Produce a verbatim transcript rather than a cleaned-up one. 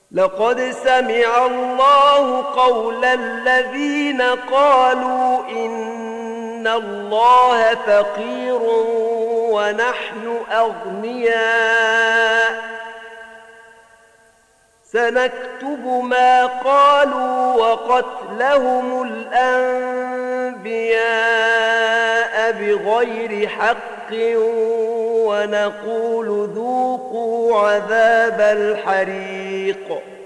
لقد سمع الله قول الذين قالوا إن الله فقير ونحن أغنياء سنكتب ما قالوا وقتلهم الأنبياء بغير حق ونقول ذوقوا عذاب الحريق